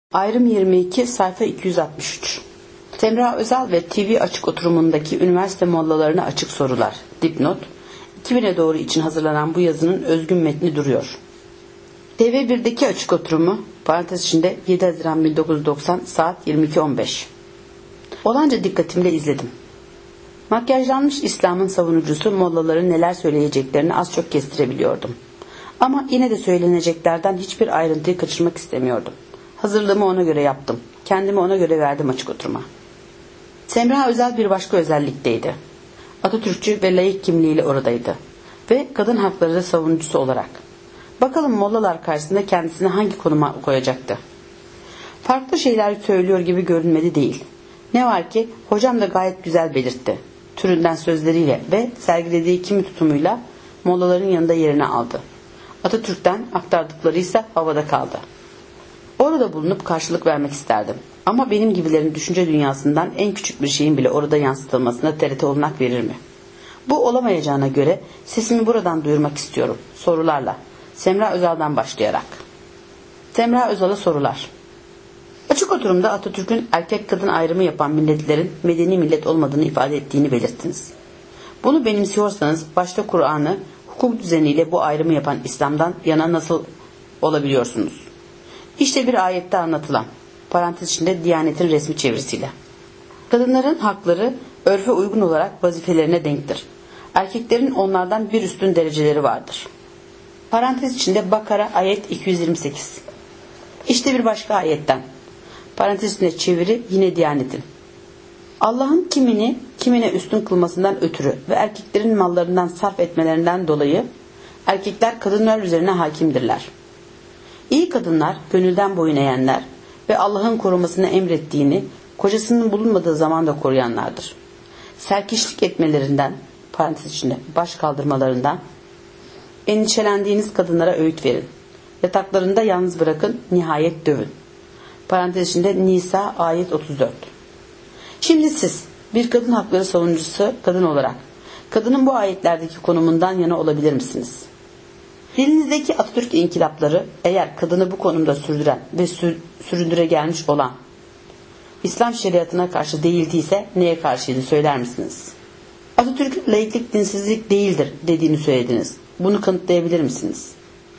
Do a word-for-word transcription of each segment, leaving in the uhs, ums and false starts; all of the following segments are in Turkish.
Ayrım yirmi iki sayfa iki yüz altmış üç. Semra Özal ve T V Açık oturumundaki üniversite mollalarına açık sorular. Dipnot. iki bine doğru için hazırlanan bu yazının özgün metni duruyor. T V birdeki açık oturumu parantez içinde yedi Haziran bin dokuz yüz doksan saat yirmi iki on beş. Olanca dikkatimle izledim. Makyajlanmış İslam'ın savunucusu mollaların neler söyleyeceklerini az çok kestirebiliyordum. Ama yine de söyleneceklerden hiçbir ayrıntıyı kaçırmak istemiyordum. Hazırlığımı ona göre yaptım. Kendimi ona göre verdim açık oturuma. Semra Özal bir başka özellikteydi. Atatürkçü ve laik kimliğiyle oradaydı. Ve kadın hakları savunucusu olarak. Bakalım mollalar karşısında kendisini hangi konuma koyacaktı? Farklı şeyler söylüyor gibi görünmedi değil. Ne var ki hocam da gayet güzel belirtti. Türünden sözleriyle ve sergilediği kimi tutumuyla mollaların yanında yerini aldı. Atatürk'ten aktardıkları ise havada kaldı. Orada bulunup karşılık vermek isterdim. Ama benim gibilerin düşünce dünyasından en küçük bir şeyin bile orada yansıtılmasına T R T olanak verir mi? Bu olamayacağına göre sesimi buradan duyurmak istiyorum. Sorularla. Semra Özal'dan başlayarak. Semra Özal'a sorular. Açık oturumda Atatürk'ün erkek kadın ayrımı yapan milletlerin medeni millet olmadığını ifade ettiğini belirttiniz. Bunu benimsiyorsanız başta Kur'an'ı hukuk düzeniyle bu ayrımı yapan İslam'dan yana nasıl olabiliyorsunuz? İşte bir ayette anlatılan, parantez içinde Diyanet'in resmi çevirisiyle. Kadınların hakları örfe uygun olarak vazifelerine denktir. Erkeklerin onlardan bir üstün dereceleri vardır. Parantez içinde Bakara ayet iki yüz yirmi sekiz. İşte bir başka ayetten, parantez içinde çeviri yine Diyanet'in. Allah'ın kimini kimine üstün kılmasından ötürü ve erkeklerin mallarından sarf etmelerinden dolayı erkekler kadınlar üzerine hakimdirler. İyi kadınlar, gönülden boyun eğenler ve Allah'ın korumasını emrettiğini kocasının bulunmadığı zaman da koruyanlardır. Serkeşlik etmelerinden, parantez içinde baş kaldırmalarından, endişelendiğiniz kadınlara öğüt verin. Yataklarında yalnız bırakın, nihayet dövün. Parantez içinde Nisa ayet otuz dört. Şimdi siz bir kadın hakları savunucusu kadın olarak kadının bu ayetlerdeki konumundan yana olabilir misiniz? Dilinizdeki Atatürk inkılapları eğer kadını bu konumda sürdüren ve sür, süründüre gelmiş olan İslam şeriatına karşı değildiyse neye karşıydı söyler misiniz? Atatürk'ün laiklik dinsizlik değildir dediğini söylediniz. Bunu kanıtlayabilir misiniz?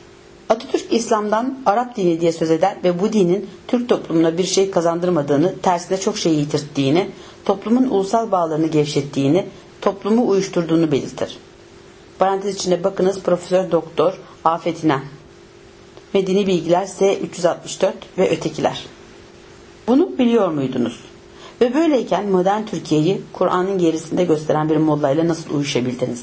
Atatürk İslam'dan Arap dini diye söz eder ve bu dinin Türk toplumuna bir şey kazandırmadığını, tersine çok şey yitirttiğini, toplumun ulusal bağlarını gevşettiğini, toplumu uyuşturduğunu belirtir. Parantez içinde bakınız Profesör Doktor Afet İnan. Medeni Bilgiler S üç yüz altmış dört ve ötekiler. Bunu biliyor muydunuz? Ve böyleyken modern Türkiye'yi Kur'an'ın gerisinde gösteren bir mollayla nasıl uyuşabildiniz?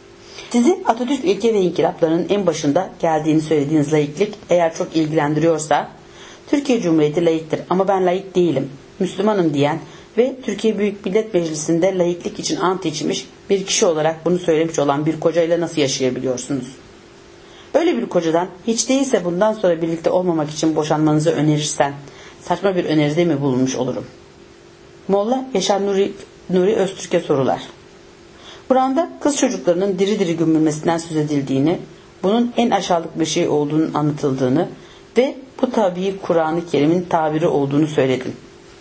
Sizi Atatürk ilke ve inkılaplarının en başında geldiğini söylediğiniz laiklik eğer çok ilgilendiriyorsa, Türkiye Cumhuriyeti laiktir ama ben laik değilim, Müslümanım diyen ve Türkiye Büyük Millet Meclisi'nde laiklik için ant içmiş bir kişi olarak bunu söylemiş olan bir kocayla nasıl yaşayabiliyorsunuz? Öyle bir kocadan hiç değilse bundan sonra birlikte olmamak için boşanmanızı önerirsen saçma bir öneride mi bulunmuş olurum? Molla Yaşar Nuri, Nuri Öztürk'e sorular. Kur'an'da kız çocuklarının diri diri gömülmesinden söz edildiğini, bunun en aşağılık bir şey olduğunun anlatıldığını ve bu tabii Kur'an-ı Kerim'in tabiri olduğunu söyledin.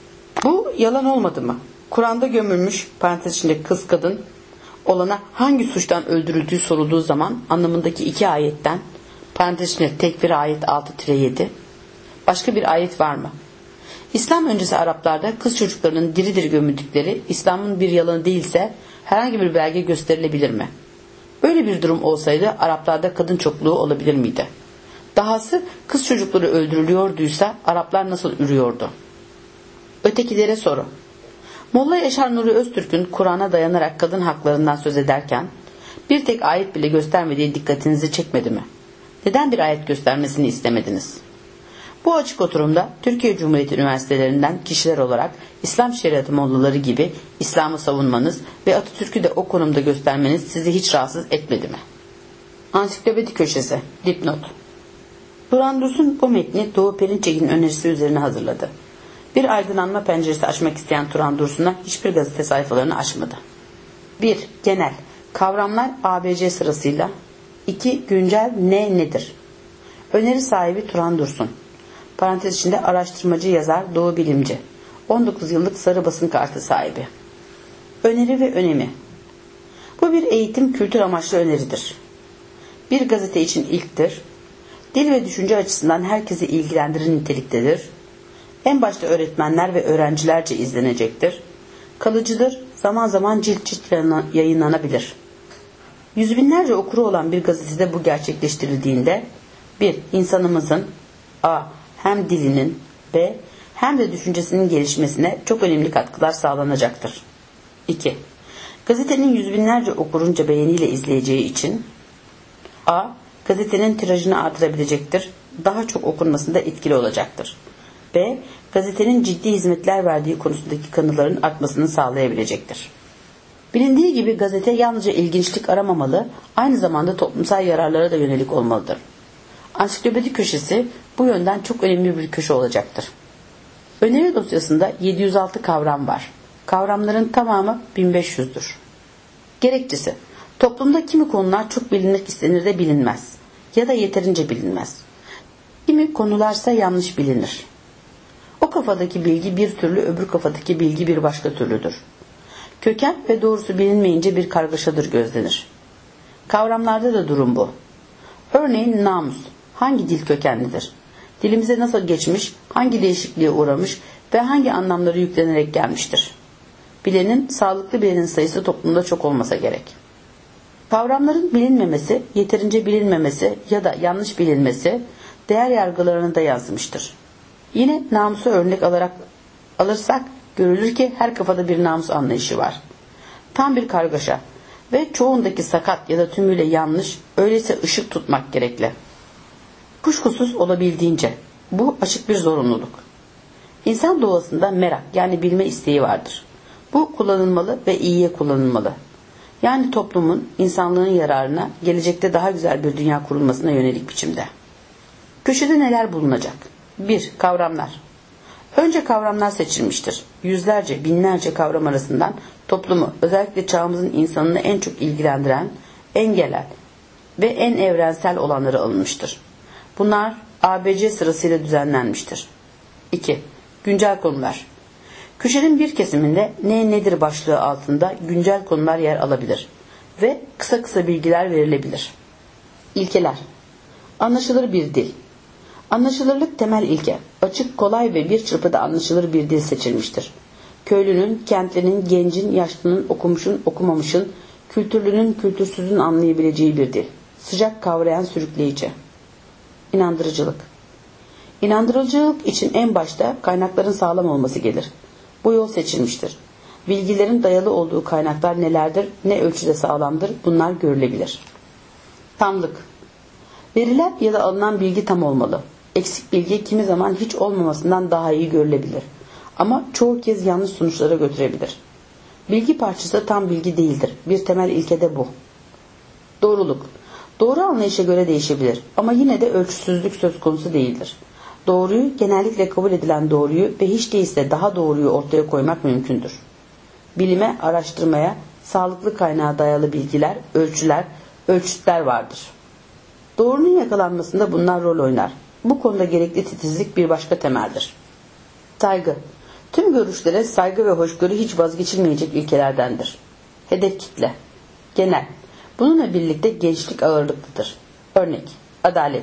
Bu yalan olmadı mı? Kur'an'da gömülmüş, parantez içinde kız kadın olana hangi suçtan öldürüldüğü sorulduğu zaman anlamındaki iki ayetten, parantez içinde Tekvir ayet altı yedi, başka bir ayet var mı? İslam öncesi Araplarda kız çocuklarının diri diri gömüldükleri İslam'ın bir yalanı değilse herhangi bir belge gösterilebilir mi? Böyle bir durum olsaydı Araplarda kadın çokluğu olabilir miydi? Dahası kız çocukları öldürülüyorduysa Araplar nasıl ürüyordu? Ötekilere soru. Molla Yaşar Nuri Öztürk'ün Kur'an'a dayanarak kadın haklarından söz ederken bir tek ayet bile göstermediği dikkatinizi çekmedi mi? Neden bir ayet göstermesini istemediniz? Bu açık oturumda Türkiye Cumhuriyeti üniversitelerinden kişiler olarak İslam şeriatı mollaları gibi İslam'ı savunmanız ve Atatürk'ü de o konumda göstermeniz sizi hiç rahatsız etmedi mi? Ansiklopedi köşesi. Dipnot. Turan Dursun bu metni Doğu Perinçek'in önerisi üzerine hazırladı. Bir aydınlanma penceresi açmak isteyen Turan Dursun'a hiçbir gazete sayfalarını açmadı. bir. Genel. Kavramlar A B C sırasıyla. iki. Güncel ne nedir? Öneri sahibi Turan Dursun. Parantez içinde araştırmacı, yazar, Doğu bilimci. on dokuz yıllık sarı basın kartı sahibi. Öneri ve önemi. Bu bir eğitim kültür amaçlı öneridir. Bir gazete için ilktir. Dil ve düşünce açısından herkesi ilgilendiren niteliktedir. En başta öğretmenler ve öğrencilerce izlenecektir. Kalıcıdır, zaman zaman cilt cilt yayınlanabilir. Yüz binlerce okuru olan bir gazetede bu gerçekleştirildiğinde bir insanımızın a. hem dilinin b. hem de düşüncesinin gelişmesine çok önemli katkılar sağlanacaktır. iki. Gazetenin yüz binlerce okurunca beğeniyle izleyeceği için a. gazetenin tirajını artırabilecektir, daha çok okunmasında etkili olacaktır. B. Gazetenin ciddi hizmetler verdiği konusundaki kanıların artmasını sağlayabilecektir. Bilindiği gibi gazete yalnızca ilginçlik aramamalı, aynı zamanda toplumsal yararlara da yönelik olmalıdır. Ansiklopedi köşesi bu yönden çok önemli bir köşe olacaktır. Öneri dosyasında yedi yüz altı kavram var. Kavramların tamamı bin beş yüzdür. Gerekçesi: toplumda kimi konular çok bilinmek istenir de bilinmez ya da yeterince bilinmez. Kimi konularsa yanlış bilinir. O kafadaki bilgi bir türlü, öbür kafadaki bilgi bir başka türlüdür. Köken ve doğrusu bilinmeyince bir kargaşadır gözlenir. Kavramlarda da durum bu. Örneğin namus hangi dil kökenlidir? Dilimize nasıl geçmiş, hangi değişikliğe uğramış ve hangi anlamları yüklenerek gelmiştir? Bilenin, sağlıklı bilenin sayısı toplumda çok olmasa gerek. Kavramların bilinmemesi, yeterince bilinmemesi ya da yanlış bilinmesi değer yargılarına da yansımıştır. Yine namusu örnek alarak alırsak görülür ki her kafada bir namus anlayışı var. Tam bir kargaşa ve çoğundaki sakat ya da tümüyle yanlış, öyleyse ışık tutmak gerekli. Kuşkusuz olabildiğince. Bu açık bir zorunluluk. İnsan doğasında merak yani bilme isteği vardır. Bu kullanılmalı ve iyiye kullanılmalı. Yani toplumun, insanlığın yararına, gelecekte daha güzel bir dünya kurulmasına yönelik biçimde. Köşede neler bulunacak? bir. Kavramlar. Önce kavramlar seçilmiştir. Yüzlerce, binlerce kavram arasından toplumu, özellikle çağımızın insanını en çok ilgilendiren, en genel ve en evrensel olanları alınmıştır. Bunlar A B C sırasıyla düzenlenmiştir. iki. Güncel konular. Köşenin bir kesiminde ne nedir başlığı altında güncel konular yer alabilir ve kısa kısa bilgiler verilebilir. İlkeler. Anlaşılır bir dil. Anlaşılırlık temel ilke. Açık, kolay ve bir çırpıda anlaşılır bir dil seçilmiştir. Köylünün, kentlinin, gencin, yaşlının, okumuşun, okumamışın, kültürlünün, kültürsüzün anlayabileceği bir dil. Sıcak, kavrayan, sürükleyici. İnandırıcılık. İnandırıcılık için en başta kaynakların sağlam olması gelir. Bu yol seçilmiştir. Bilgilerin dayalı olduğu kaynaklar nelerdir, ne ölçüde sağlamdır, bunlar görülebilir. Tamlık. Verilen ya da alınan bilgi tam olmalı. Eksik bilgi kimi zaman hiç olmamasından daha iyi görülebilir. Ama çoğu kez yanlış sonuçlara götürebilir. Bilgi parçası tam bilgi değildir. Bir temel ilke de bu. Doğruluk. Doğru anlayışa göre değişebilir ama yine de ölçüsüzlük söz konusu değildir. Doğruyu, genellikle kabul edilen doğruyu ve hiç değilse daha doğruyu ortaya koymak mümkündür. Bilime, araştırmaya, sağlıklı kaynağa dayalı bilgiler, ölçüler, ölçütler vardır. Doğrunun yakalanmasında bunlar rol oynar. Bu konuda gerekli titizlik bir başka temeldir. Saygı. Tüm görüşlere saygı ve hoşgörü hiç vazgeçilmeyecek ilkelerdendir. Hedef kitle. Genel. Bununla birlikte gençlik ağırlıklıdır. Örnek. Adalet.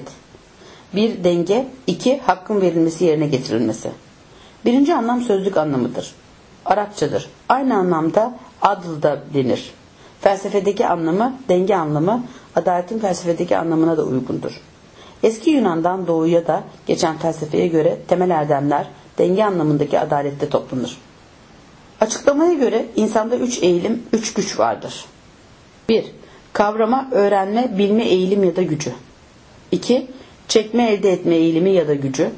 bir Denge. iki Hakkın verilmesi yerine getirilmesi. Birinci anlam sözlük anlamıdır. Arapçadır. Aynı anlamda adl da denir. Felsefedeki anlamı, denge anlamı, adaletin felsefedeki anlamına da uygundur. Eski Yunan'dan doğuya da geçen felsefeye göre temel erdemler denge anlamındaki adalette toplanır. Açıklamaya göre insanda üç eğilim, üç güç vardır. bir Kavrama, öğrenme, bilme eğilim ya da gücü. iki Çekme, elde etme eğilimi ya da gücü.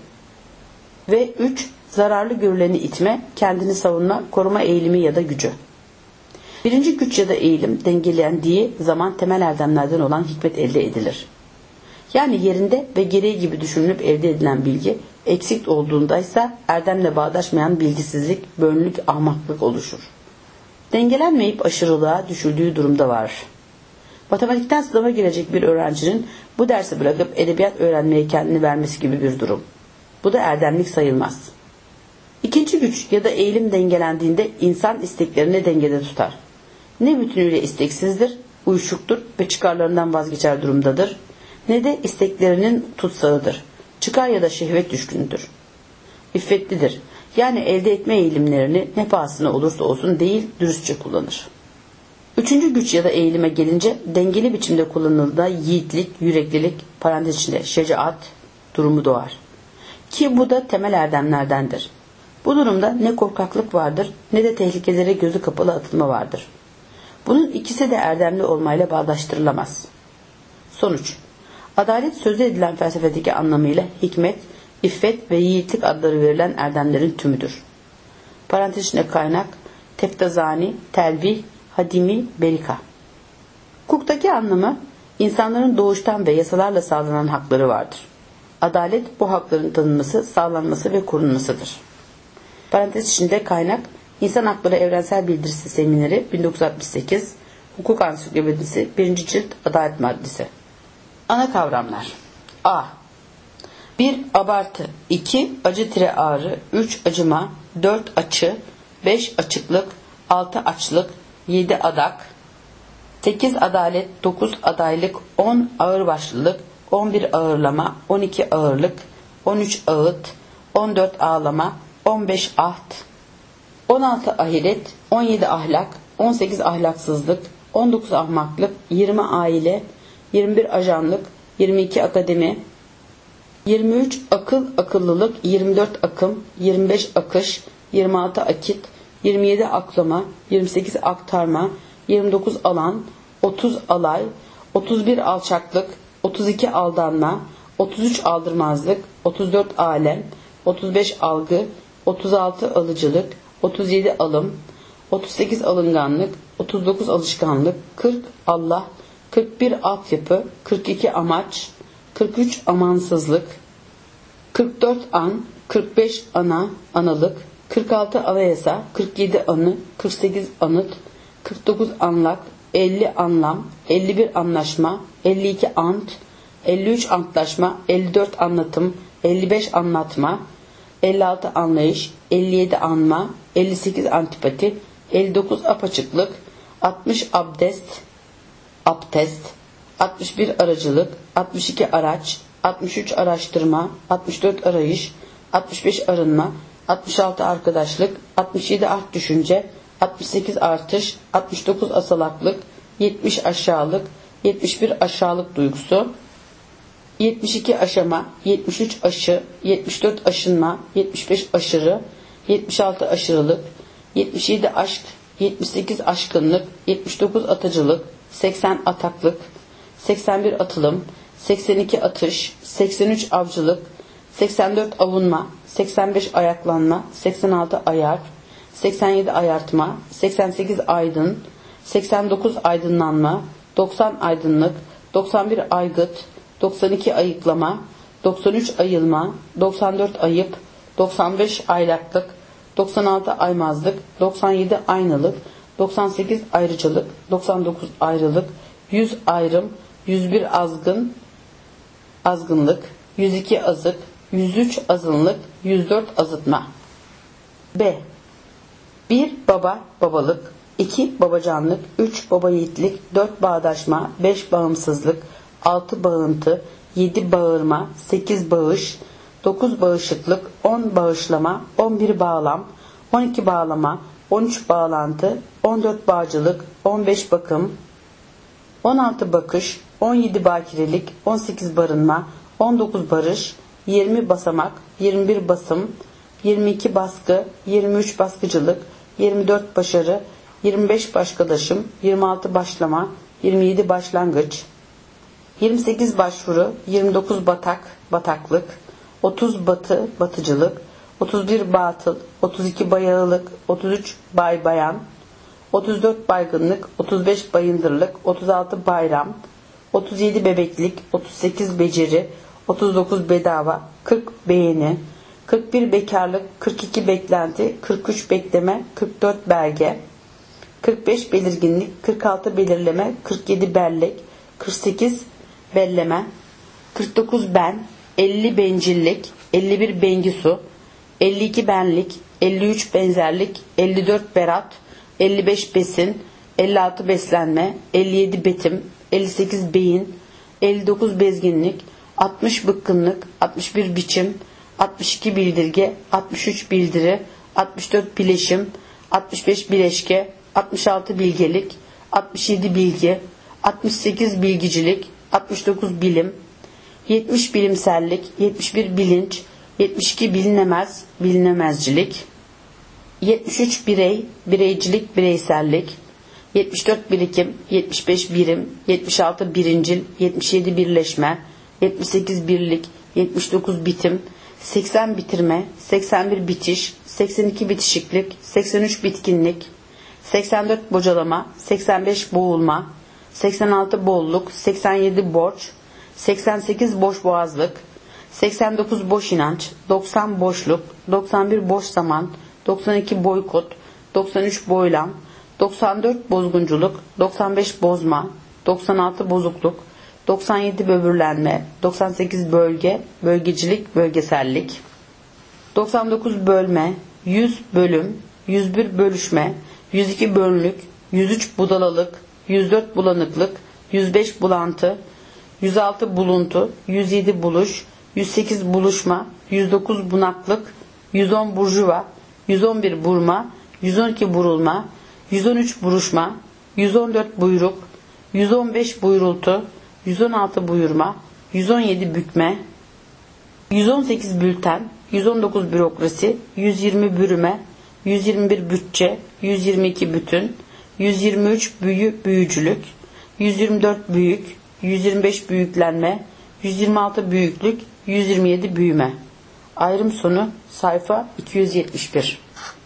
Ve üç Zararlı görüleni itme, kendini savunma, koruma eğilimi ya da gücü. Birinci güç ya da eğilim dengelendiği zaman temel erdemlerden olan hikmet elde edilir. Yani yerinde ve gereği gibi düşünülüp elde edilen bilgi eksik olduğundaysa erdemle bağdaşmayan bilgisizlik, bönlük, ahmaklık oluşur. Dengelenmeyip aşırılığa düşüldüğü durumda var. Matematikten sınava girecek bir öğrencinin bu dersi bırakıp edebiyat öğrenmeye kendini vermesi gibi bir durum. Bu da erdemlik sayılmaz. İkinci güç ya da eğilim dengelendiğinde insan isteklerini dengede tutar. Ne bütünüyle isteksizdir, uyuşuktur ve çıkarlarından vazgeçer durumdadır, ne de isteklerinin tutsağıdır, çıkar ya da şehvet düşkünüdür. İffetlidir, yani elde etme eğilimlerini ne pahasına olursa olsun değil, dürüstçe kullanır. Üçüncü güç ya da eğilime gelince dengeli biçimde kullanıldığında yiğitlik, yüreklilik, parantez içinde şecaat durumu doğar. Ki bu da temel erdemlerdendir. Bu durumda ne korkaklık vardır ne de tehlikelere gözü kapalı atılma vardır. Bunun ikisi de erdemli olmayla bağdaştırılamaz. Sonuç: adalet sözü edilen felsefedeki anlamıyla hikmet, iffet ve yiğitlik adları verilen erdemlerin tümüdür. Parantez içinde kaynak: Teftazani, Telvih, Hadimi, Berika. Hukuktaki anlamı, insanların doğuştan ve yasalarla sağlanan hakları vardır. Adalet bu hakların tanınması, sağlanması ve korunmasıdır. Parantez içinde kaynak: İnsan Hakları Evrensel Bildirisi Semineri bin dokuz yüz altmış sekiz, Hukuk Ansiklopedisi birinci cilt Adalet Maddesi. Ana kavramlar: A. bir Abartı, iki Acı tire ağrı, üç Acıma, dört Açı, beş Açıklık, altı Açlık, yedi Adak, sekiz Adalet, dokuz Adaylık, on Ağırbaşlılık, on bir Ağırlama, on iki Ağırlık, on üç Ağıt, on dört Ağlama, on beş Ahd, on altı Ahiret, on yedi Ahlak, on sekiz Ahlaksızlık, on dokuz Ahmaklık, yirmi Aile, yirmi bir Ajanlık, yirmi iki Akademi, yirmi üç Akıl Akıllılık, yirmi dört Akım, yirmi beş Akış, yirmi altı Akit, yirmi yedi Aklama, yirmi sekiz Aktarma, yirmi dokuz Alan, otuz Alay, otuz bir Alçaklık, otuz iki Aldanma, otuz üç Aldırmazlık, otuz dört Alem, otuz beş Algı, otuz altı Alıcılık, otuz yedi Alım, otuz sekiz Alınganlık, otuz dokuz Alışkanlık, kırk Allah, kırk bir Altyapı, kırk iki Amaç, kırk üç Amansızlık, kırk dört An, kırk beş Ana, Analık, kırk altı Anayasa, kırk yedi Anı, kırk sekiz Anıt, kırk dokuz Anlak, elli Anlam, elli bir Anlaşma, elli iki Ant, elli üç Antlaşma, elli dört Anlatım, elli beş Anlatma, elli altı Anlayış, elli yedi Anma, elli sekiz Antipati, elli dokuz Apaçıklık, altmış Abdest, Abdest, altmış bir Aracılık, altmış iki Araç, altmış üç Araştırma, altmış dört Arayış, altmış beş Arınma, altmış altı Arkadaşlık, altmış yedi Art Düşünce, altmış sekiz Artış, altmış dokuz Asalaklık, yetmiş Aşağılık, yetmiş bir Aşağılık Duygusu, yetmiş iki Aşama, yetmiş üç Aşı, yetmiş dört Aşınma, yetmiş beş Aşırı, yetmiş altı Aşırılık, yetmiş yedi Aşk, yetmiş sekiz Aşkınlık, yetmiş dokuz Atacılık, seksen Ataklık, seksen bir Atılım, seksen iki Atış, seksen üç Avcılık, seksen dört Avunma, seksen beş Ayaklanma, seksen altı Ayar, seksen yedi Ayartma, seksen sekiz Aydın, seksen dokuz Aydınlanma, doksan Aydınlık, doksan bir Aygıt, doksan iki Ayıklama, doksan üç Ayılma, doksan dört Ayıp, doksan beş Aylaklık, doksan altı Aymazlık, doksan yedi Aynalık, doksan sekiz Ayrıcılık, doksan dokuz Ayrılık, yüz Ayrım, yüz bir Azgın, Azgınlık, yüz iki Azık, yüz üç Azınlık, yüz dört Azıtma. B. bir Baba, babalık, iki Babacanlık, üç Babayiğitlik, dört Bağdaşma, beş Bağımsızlık, altı Bağıntı, yedi Bağırma, sekiz Bağış, dokuz Bağışıklık, on Bağışlama, on bir Bağlam, on iki Bağlama, on üç Bağlantı, on dört Bağcılık, on beş Bakım, on altı Bakış, on yedi Bakirelik, on sekiz Barınma, on dokuz Barış, yirmi Basamak, yirmi bir Basım, yirmi iki Baskı, yirmi üç Baskıcılık, yirmi dört Başarı, yirmi beş Başkadaşım, yirmi altı Başlama, yirmi yedi Başlangıç, yirmi sekiz Başvuru, yirmi dokuz Batak, Bataklık, otuz Batı, Batıcılık, otuz bir Batıl, otuz iki Bayağılık, otuz üç Bay Bayan, otuz dört Baygınlık, otuz beş Bayındırlık, otuz altı Bayram, otuz yedi Bebeklik, otuz sekiz Beceri, otuz dokuz Bedava, kırk Beğeni, kırk bir Bekarlık, kırk iki Beklenti, kırk üç Bekleme, kırk dört Belge, kırk beş Belirginlik, kırk altı Belirleme, kırk yedi Bellek, kırk sekiz Belleme, kırk dokuz Ben, elli Bencillik, elli bir Bengisu, elli iki benlik, elli üç benzerlik, elli dört berat, elli beş besin, elli altı beslenme, elli yedi betim, elli sekiz beyin, elli dokuz bezginlik, altmış bıkkınlık, altmış bir biçim, altmış iki bildirge, altmış üç bildiri, altmış dört bileşim, altmış beş bileşke, altmış altı bilgelik, altmış yedi bilgi, altmış sekiz bilgicilik, altmış dokuz bilim, yetmiş bilimsellik, yetmiş bir bilinç, yetmiş iki bilinemez, bilinemezcilik, yetmiş üç birey, bireycilik, bireysellik, yetmiş dört birikim, yetmiş beş birim, yetmiş altı birincil, yetmiş yedi birleşme, yetmiş sekiz birlik, yetmiş dokuz bitim, seksen bitirme, seksen bir bitiş, seksen iki bitişiklik, seksen üç bitkinlik, seksen dört bocalama, seksen beş boğulma, seksen altı bolluk, seksen yedi borç, seksen sekiz boş boğazlık, seksen dokuz boş inanç, doksan boşluk, doksan bir boş zaman, doksan iki boykot, doksan üç boylam, doksan dört bozgunculuk, doksan beş bozma, doksan altı bozukluk, doksan yedi böbürlenme, doksan sekiz bölge, bölgecilik, bölgesellik, doksan dokuz bölme, yüz bölüm, yüz bir bölüşme, yüz iki bölünlük, yüz üç budalalık, yüz dört bulanıklık, yüz beş bulantı, yüz altı buluntu, yüz yedi buluş, yüz sekiz buluşma, yüz dokuz bunaklık, yüz on burjuva, yüz on bir burma, yüz on iki burulma, yüz on üç buruşma, yüz on dört buyruk, yüz on beş buyrultu, yüz on altı buyurma, yüz on yedi bükme, yüz on sekiz bülten, yüz on dokuz bürokrasi, yüz yirmi bürüme, yüz yirmi bir bütçe, yüz yirmi iki bütün, yüz yirmi üç büyü büyücülük, yüz yirmi dört büyük, yüz yirmi beş büyüklenme, yüz yirmi altı büyüklük, yüz yirmi yedi büyüme. Ayrım sonu sayfa iki yüz yetmiş bir.